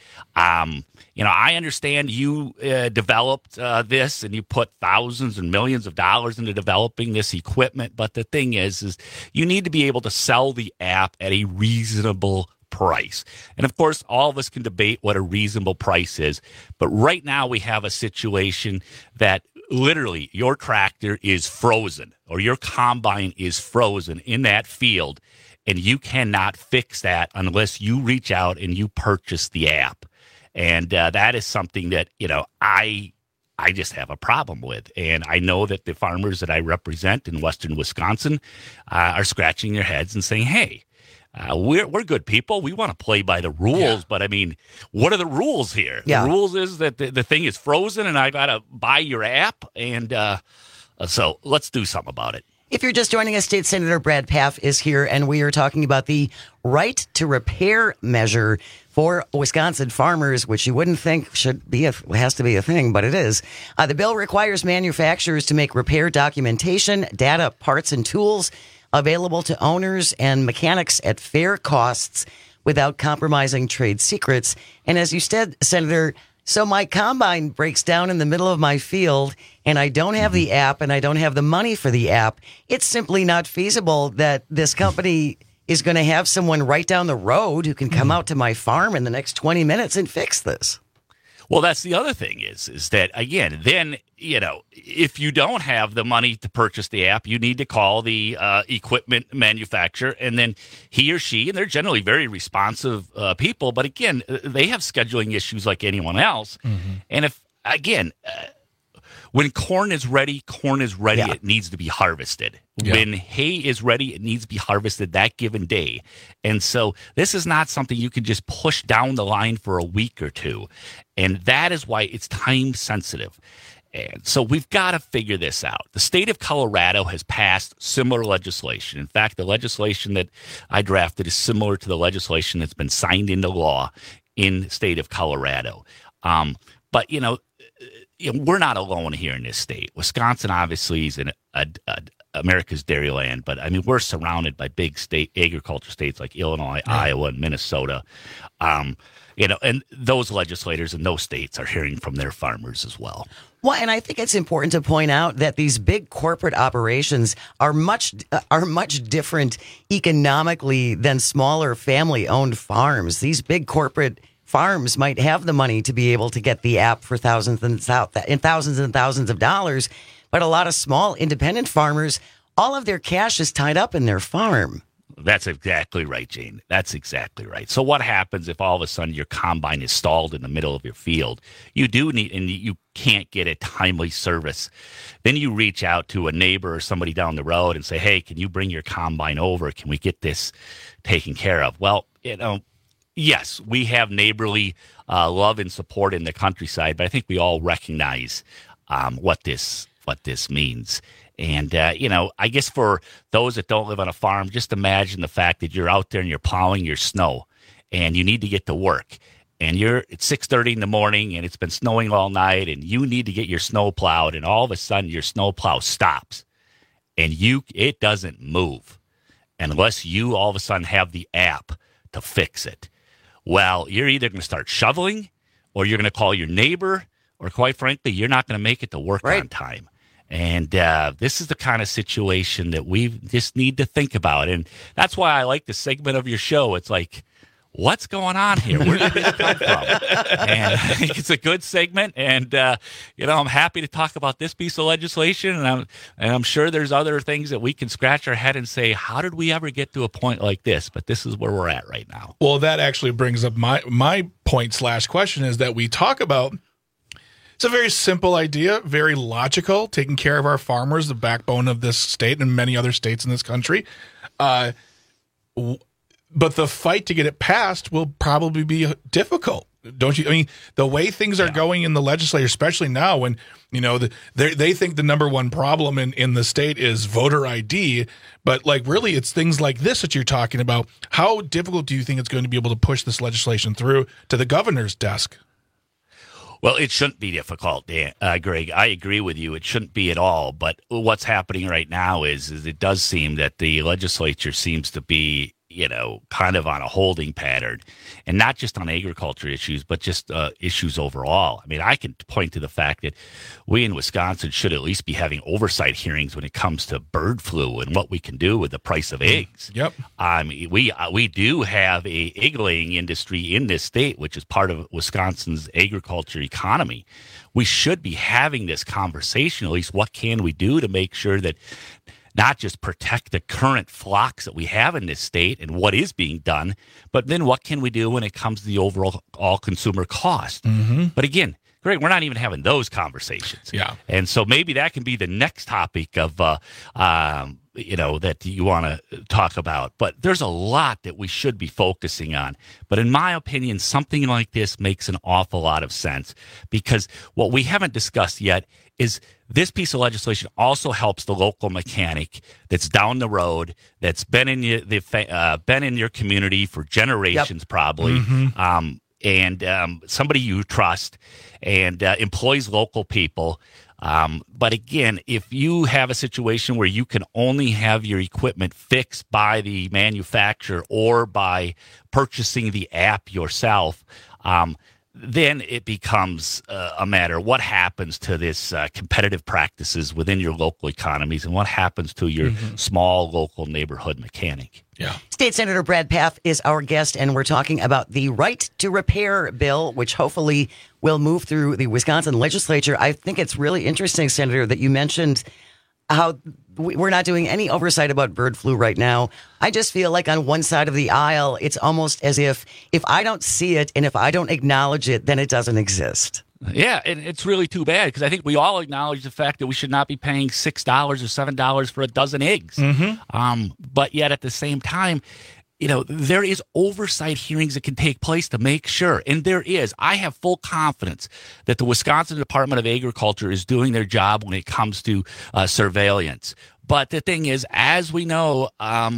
I understand you developed this and you put thousands and millions of dollars into developing this equipment. But the thing is you need to be able to sell the app at a reasonable price. And of course, all of us can debate what a reasonable price is. But right now we have a situation that literally your tractor is frozen or your combine is frozen in that field. And you cannot fix that unless you reach out and you purchase the app. And that is something that, I just have a problem with. And I know that the farmers that I represent in western Wisconsin are scratching their heads and saying, hey, we're good people. We want to play by the rules. Yeah. But, I mean, what are the rules here? Yeah. The rules is that the thing is frozen and I got to buy your app. And so let's do something about it. If you're just joining us, State Senator Brad Pfaff is here, and we are talking about the right to repair measure for Wisconsin farmers, which you wouldn't think has to be a thing, but it is. The bill requires manufacturers to make repair documentation, data, parts, and tools available to owners and mechanics at fair costs without compromising trade secrets. And as you said, Senator, so my combine breaks down in the middle of my field and I don't have the app and I don't have the money for the app. It's simply not feasible that this company is going to have someone right down the road who can come out to my farm in the next 20 minutes and fix this. Well, that's the other thing is that, again, then, if you don't have the money to purchase the app, you need to call the equipment manufacturer, and then he or she, and they're generally very responsive people, but again, they have scheduling issues like anyone else. And if, again, when corn is ready, yeah. It needs to be harvested. Yeah. When hay is ready, it needs to be harvested that given day. And so this is not something you can just push down the line for a week or two. And that is why it's time sensitive. And so we've got to figure this out. The state of Colorado has passed similar legislation. In fact, the legislation that I drafted is similar to the legislation that's been signed into law in the state of Colorado. But, we're not alone here in this state. Wisconsin obviously is America's dairyland, but I mean, we're surrounded by big state agriculture states like Illinois, Iowa, and Minnesota. And those legislators in those states are hearing from their farmers as well. Well, and I think it's important to point out that these big corporate operations are much different economically than smaller family-owned farms. These big corporate farms might have the money to be able to get the app for thousands and thousands of dollars, but a lot of small independent farmers, all of their cash is tied up in their farm. That's exactly right, Jane. That's exactly right. So what happens if all of a sudden your combine is stalled in the middle of your field? You do need, and you can't get a timely service. Then you reach out to a neighbor or somebody down the road and say, hey, can you bring your combine over? Can we get this taken care of? Well, yes, we have neighborly love and support in the countryside, but I think we all recognize what this means. And, I guess for those that don't live on a farm, just imagine the fact that you're out there and you're plowing your snow and you need to get to work. And it's 6:30 in the morning and it's been snowing all night and you need to get your snow plowed, and all of a sudden your snow plow stops and it doesn't move unless you all of a sudden have the app to fix it. Well, you're either going to start shoveling or you're going to call your neighbor, or quite frankly, you're not going to make it to work on time. And this is the kind of situation that we just need to think about. And that's why I like the segment of your show. It's like, what's going on here? Where did this come from? And I think it's a good segment. And, I'm happy to talk about this piece of legislation. And I'm sure there's other things that we can scratch our head and say, how did we ever get to a point like this? But this is where we're at right now. Well, that actually brings up my point/question is that we talk about, it's a very simple idea, very logical, taking care of our farmers, the backbone of this state and many other states in this country. But the fight to get it passed will probably be difficult, don't you? I mean, the way things are going in the legislature, especially now when, they think the number one problem in the state is voter ID, but really it's things like this that you're talking about. How difficult do you think it's going to be able to push this legislation through to the governor's desk? Well, it shouldn't be difficult, Greg. I agree with you. It shouldn't be at all. But what's happening right now is it does seem that the legislature seems to be, kind of on a holding pattern, and not just on agriculture issues, but just issues overall. I mean, I can point to the fact that we in Wisconsin should at least be having oversight hearings when it comes to bird flu and what we can do with the price of eggs. Yep. We do have a egg-laying industry in this state, which is part of Wisconsin's agriculture economy. We should be having this conversation, at least what can we do to make sure that not just protect the current flocks that we have in this state and what is being done, but then what can we do when it comes to the overall consumer cost? Mm-hmm. But again, Greg, we're not even having those conversations. Yeah. And so maybe that can be the next topic of, that you want to talk about. But there's a lot that we should be focusing on. But in my opinion, something like this makes an awful lot of sense, because what we haven't discussed yet is this piece of legislation also helps the local mechanic that's down the road, that's been in your community for generations, probably, and somebody you trust, and employs local people. But again, if you have a situation where you can only have your equipment fixed by the manufacturer or by purchasing the app yourself, then it becomes a matter what happens to this competitive practices within your local economies, and what happens to your small local neighborhood mechanic. Yeah. State Senator Brad Pfaff is our guest, and we're talking about the Right to Repair bill, which hopefully will move through the Wisconsin legislature. I think it's really interesting, Senator, that you mentioned how we're not doing any oversight about bird flu right now. I just feel like on one side of the aisle, it's almost as if I don't see it and if I don't acknowledge it, then it doesn't exist. Yeah, and it's really too bad, because I think we all acknowledge the fact that we should not be paying $6 or $7 for a dozen eggs. But yet at the same time, there is oversight hearings that can take place to make sure, and there is. I have full confidence that the Wisconsin Department of Agriculture is doing their job when it comes to surveillance. But the thing is, as we know,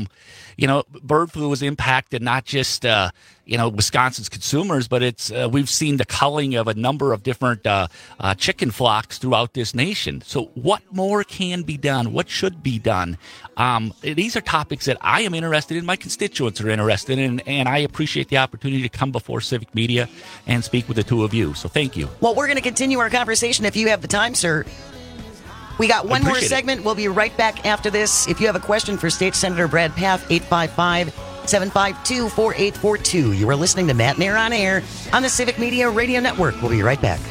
bird flu has impacted not just Wisconsin's consumers, but we've seen the culling of a number of different chicken flocks throughout this nation. So what more can be done? What should be done? These are topics that I am interested in, my constituents are interested in, and I appreciate the opportunity to come before Civic Media and speak with the two of you. So thank you. Well, we're going to continue our conversation if you have the time, sir. We got one more segment. We'll be right back after this. If you have a question for State Senator Brad Pfaff, 855-752-4842. You are listening to Matt and Air on Air on the Civic Media Radio Network. We'll be right back.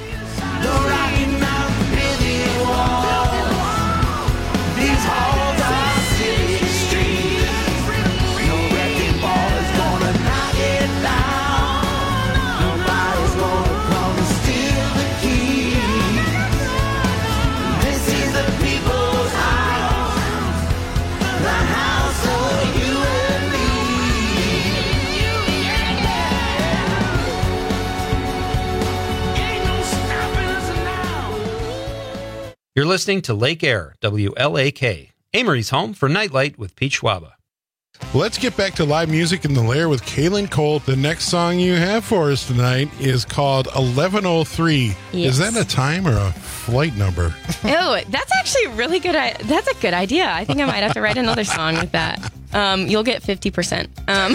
You're listening to Lake Air, WLAK, Amory's home for Nightlight with Pete Schwaba. Let's get back to live music in the Lair with Kaylin Cole. The next song you have for us tonight is called 1103. Yes. Is that a time or a flight number? Oh, that's actually really good. That's a good idea. I think I might have to write another song with that. You'll get 50%.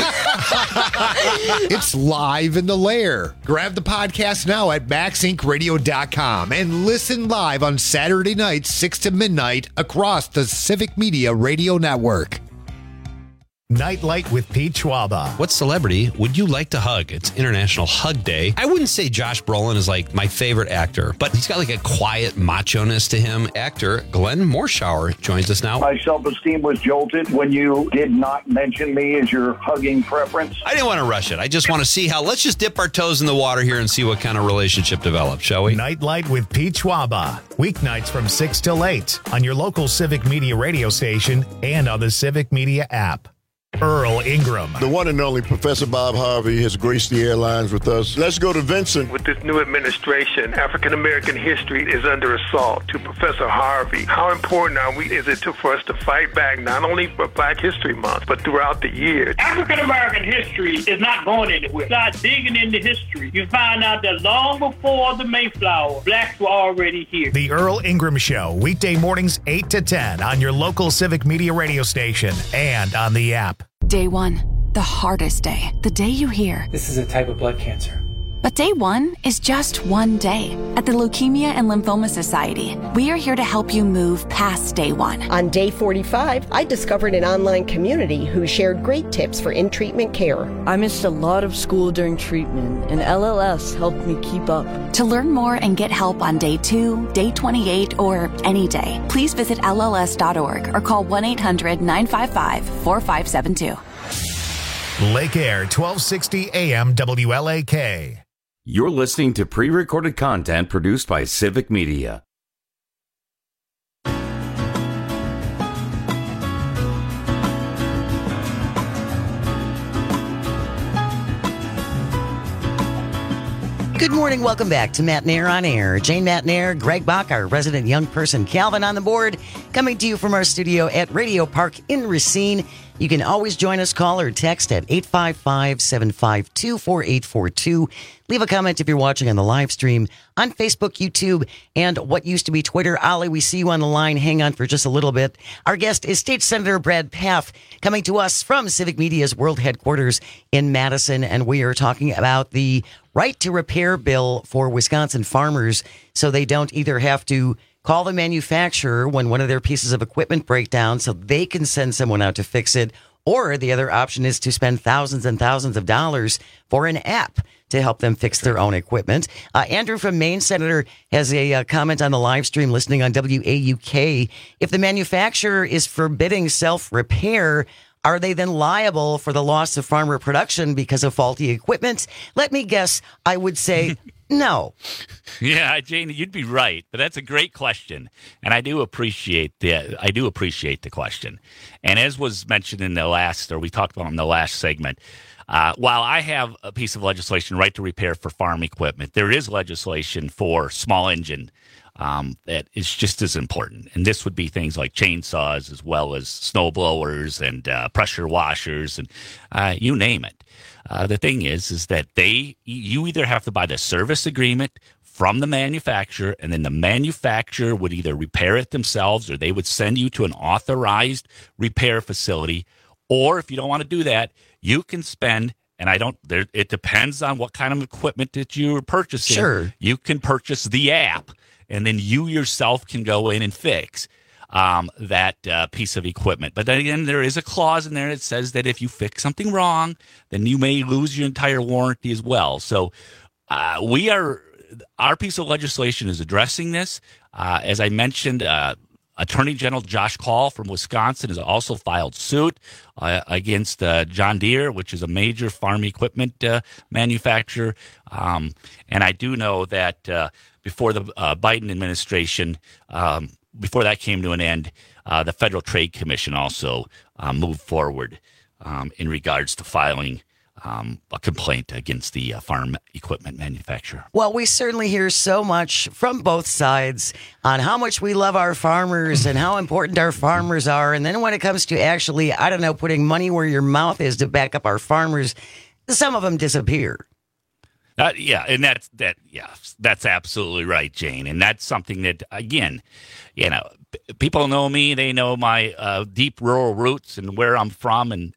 It's live in the Lair. Grab the podcast now at MaxIncRadio.com and listen live on Saturday nights, 6 to midnight, across the Civic Media Radio Network. Nightlight with Pete Schwaba. What celebrity would you like to hug? It's International Hug Day. I wouldn't say Josh Brolin is like my favorite actor, but he's got like a quiet macho-ness to him. Actor Glenn Morshower joins us now. My self-esteem was jolted when you did not mention me as your hugging preference. I didn't want to rush it. I just want to see how, let's just dip our toes in the water here and see what kind of relationship develops, shall we? Nightlight with Pete Schwaba. Weeknights from 6 till 8 on your local Civic Media radio station and on the Civic Media app. Earl Ingram. The one and only Professor Bob Harvey has graced the airlines with us. Let's go to Vincent. With this new administration, African-American history is under assault. To Professor Harvey, how important is it for us to fight back not only for Black History Month, but throughout the year? African-American history is not going anywhere. Start digging into history. You find out that long before the Mayflower, blacks were already here. The Earl Ingram Show, weekday mornings 8 to 10 on your local Civic Media radio station and on the app. Day one, the hardest day. The day you hear, this is a type of blood cancer. But day one is just one day. At the Leukemia and Lymphoma Society, we are here to help you move past day one. On day 45, I discovered an online community who shared great tips for in-treatment care. I missed a lot of school during treatment, and LLS helped me keep up. To learn more and get help on day 2, day 28, or any day, please visit LLS.org or call 1-800-955-4572. Lake Air, 1260 AM WLAK. You're listening to pre-recorded content produced by Civic Media. Good morning. Welcome back to Matt Nair on Air. Jane Matt Nair, Greg Bach, our resident young person, Calvin on the board, coming to you from our studio at Radio Park in Racine. You can always join us, call or text at 855-752-4842. Leave a comment if you're watching on the live stream on Facebook, YouTube, and what used to be Twitter. Ollie, we see you on the line. Hang on for just a little bit. Our guest is State Senator Brad Pfaff, coming to us from Civic Media's world headquarters in Madison, and we are talking about the right to repair bill for Wisconsin farmers so they don't either have to call the manufacturer when one of their pieces of equipment breaks down so they can send someone out to fix it. Or the other option is to spend thousands and thousands of dollars for an app to help them fix their own equipment. Andrew from Maine, Senator, has a comment on the live stream listening on WAUK. If the manufacturer is forbidding self-repair, are they then liable for the loss of farmer production because of faulty equipment? Let me guess. I would say no. Yeah, Jane, you'd be right, but that's a great question, and I do appreciate the question. And as was mentioned in we talked about in the last segment, while I have a piece of legislation, right to repair for farm equipment, there is legislation for small engine that is just as important. And this would be things like chainsaws as well as snow blowers and pressure washers and you name it. The thing is that you either have to buy the service agreement from the manufacturer, and then the manufacturer would either repair it themselves or they would send you to an authorized repair facility. Or if you don't want to do that, you can spend, and it depends on what kind of equipment that you're purchasing. Sure. You can purchase the app, and then you yourself can go in and fix that piece of equipment. But then again, there is a clause in there that says that if you fix something wrong, then you may lose your entire warranty as well. So our piece of legislation is addressing this. As I mentioned, Attorney General Josh Kaul from Wisconsin has also filed suit against John Deere, which is a major farm equipment manufacturer. And I do know that before the Biden administration, before that came to an end, the Federal Trade Commission also moved forward in regards to filing a complaint against the farm equipment manufacturer. Well, we certainly hear so much from both sides on how much we love our farmers and how important our farmers are. And then when it comes to actually, I don't know, putting money where your mouth is to back up our farmers, some of them disappear. And that's absolutely right, Jane. And that's something that, again, people know me. They know my deep rural roots and where I'm from. And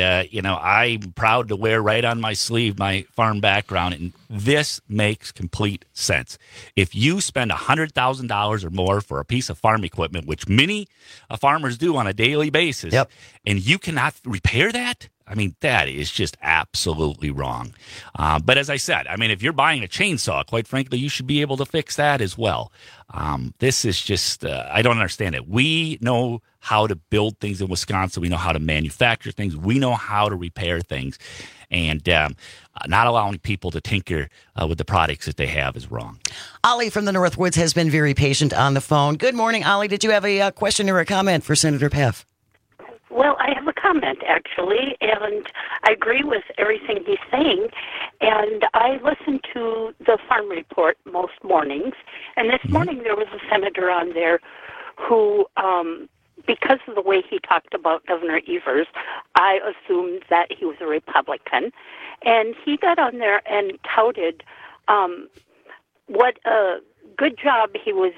I'm proud to wear right on my sleeve my farm background. And this makes complete sense. If you spend $100,000 or more for a piece of farm equipment, which many farmers do on a daily basis, and you cannot repair that, I mean, that is just absolutely wrong. But as I said, I mean, if you're buying a chainsaw, quite frankly, you should be able to fix that as well. This is just, I don't understand it. We know how to build things in Wisconsin. We know how to manufacture things. We know how to repair things. And not allowing people to tinker with the products that they have is wrong. Ollie from the Northwoods has been very patient on the phone. Good morning, Ollie. Did you have a question or a comment for Senator Paff? Well, I have a comment, actually, and I agree with everything he's saying. And I listen to the Farm Report most mornings, and this morning there was a senator on there who, because of the way he talked about Governor Evers, I assumed that he was a Republican. And he got on there and touted what a good job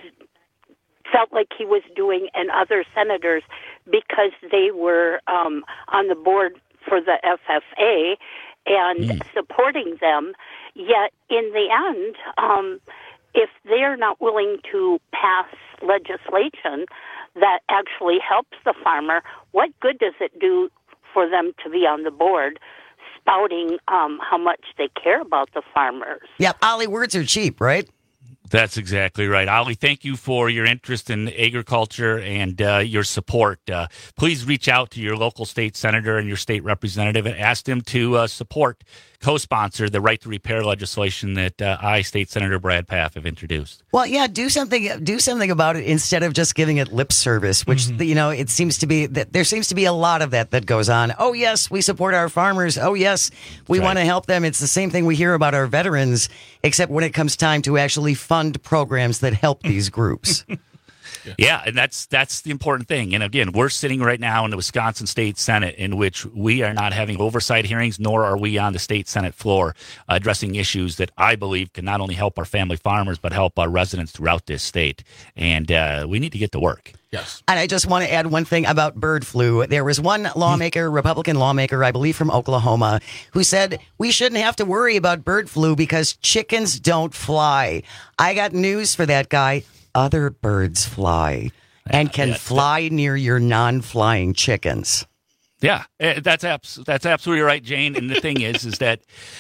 felt like he was doing, and other senators, because they were on the board for the FFA and supporting them. Yet in the end, if they're not willing to pass legislation that actually helps the farmer, what good does it do for them to be on the board spouting how much they care about the farmers? Yep, Ollie, words are cheap, right? That's exactly right. Ollie, thank you for your interest in agriculture and your support. Please reach out to your local state senator and your state representative and ask them to co-sponsor the right to repair legislation that I, State Senator Brad Paff, have introduced. Well, yeah, do something about it instead of just giving it lip service, which, it seems to be that there seems to be a lot of that goes on. Oh, yes, we support our farmers. Oh, yes, we want to help them. It's the same thing we hear about our veterans, except when it comes time to actually fund programs that help these groups. Yeah, and that's the important thing. And again, we're sitting right now in the Wisconsin State Senate, in which we are not having oversight hearings, nor are we on the state Senate floor addressing issues that I believe can not only help our family farmers, but help our residents throughout this state. And we need to get to work. Yes. And I just want to add one thing about bird flu. There was one lawmaker, Republican lawmaker, I believe from Oklahoma, who said we shouldn't have to worry about bird flu because chickens don't fly. I got news for that guy. Other birds fly and can fly near your non-flying chickens. Yeah, that's absolutely right, Jane. And the thing is that,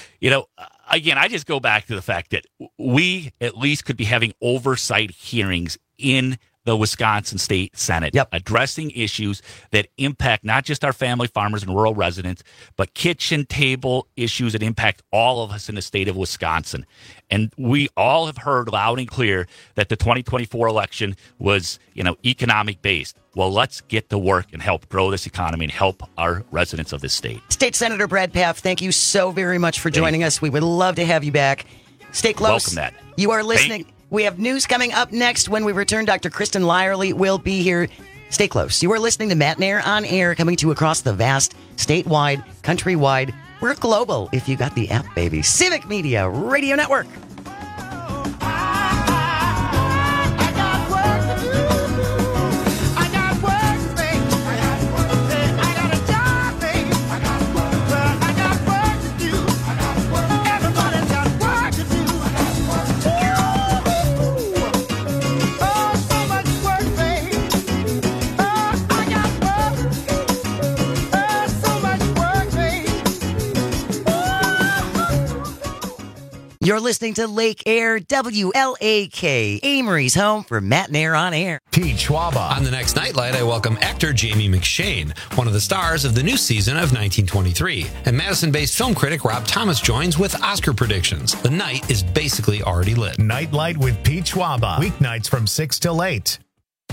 again, I just go back to the fact that we at least could be having oversight hearings in the Wisconsin State Senate, addressing issues that impact not just our family farmers and rural residents, but kitchen table issues that impact all of us in the state of Wisconsin. And we all have heard loud and clear that the 2024 election was, economic based. Well, let's get to work and help grow this economy and help our residents of this state. State Senator Brad Paff, thank you so very much for joining us. We would love to have you back. Stay close. Welcome that. You are listening. We have news coming up next. When we return, Dr. Kristen Lyerly will be here. Stay close. You are listening to Matt and Air on Air, coming to you across the vast, statewide, countrywide. We're global if you got the app, baby. Civic Media Radio Network. You're listening to Lake Air, WLAK, Amory's home for Matt and Air on Air. Pete Schwaba. On the next Nightlight, I welcome actor Jamie McShane, one of the stars of the new season of 1923. And Madison-based film critic Rob Thomas joins with Oscar predictions. The night is basically already lit. Nightlight with Pete Schwaba. Weeknights from 6 till 8.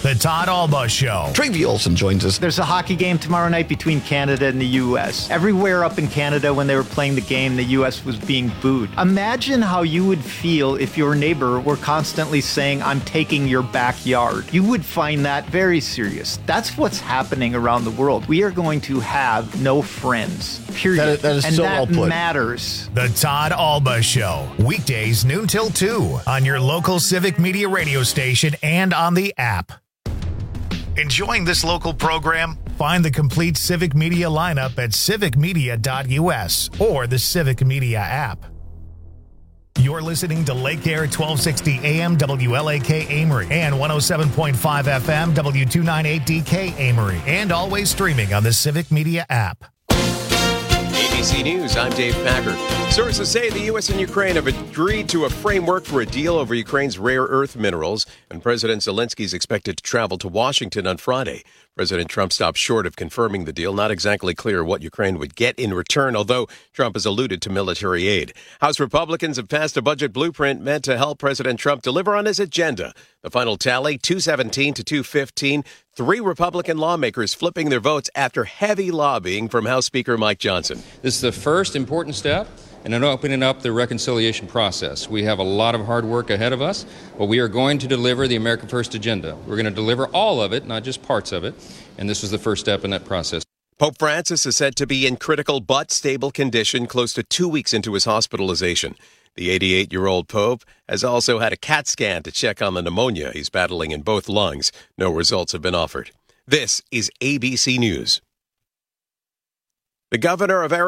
The Todd Alba Show. Travi Olson joins us. There's a hockey game tomorrow night between Canada and the U.S. Everywhere up in Canada, when they were playing the game, the U.S. was being booed. Imagine how you would feel if your neighbor were constantly saying, I'm taking your backyard. You would find that very serious. That's what's happening around the world. We are going to have no friends, period. That is and so that well put. matters. The Todd Alba Show. Weekdays noon till 2 on your local Civic Media radio station and on the app. Enjoying this local program? Find the complete Civic Media lineup at civicmedia.us or the Civic Media app. You're listening to Lake Air 1260 AM WLAK Amory and 107.5 FM W298DK Amory, and always streaming on the Civic Media app. ABC News, I'm Dave Packer. Sources say the U.S. and Ukraine have agreed to a framework for a deal over Ukraine's rare earth minerals, and President Zelensky is expected to travel to Washington on Friday. President Trump stopped short of confirming the deal. Not exactly clear what Ukraine would get in return, although Trump has alluded to military aid. House Republicans have passed a budget blueprint meant to help President Trump deliver on his agenda. The final tally, 217 to 215. 3 Republican lawmakers flipping their votes after heavy lobbying from House Speaker Mike Johnson. This is the first important step in opening up the reconciliation process. We have a lot of hard work ahead of us, but we are going to deliver the America First agenda. We're going to deliver all of it, not just parts of it, and this was the first step in that process. Pope Francis is said to be in critical but stable condition close to 2 weeks into his hospitalization. The 88-year-old Pope has also had a CAT scan to check on the pneumonia he's battling in both lungs. No results have been offered. This is ABC News. The governor of Arizona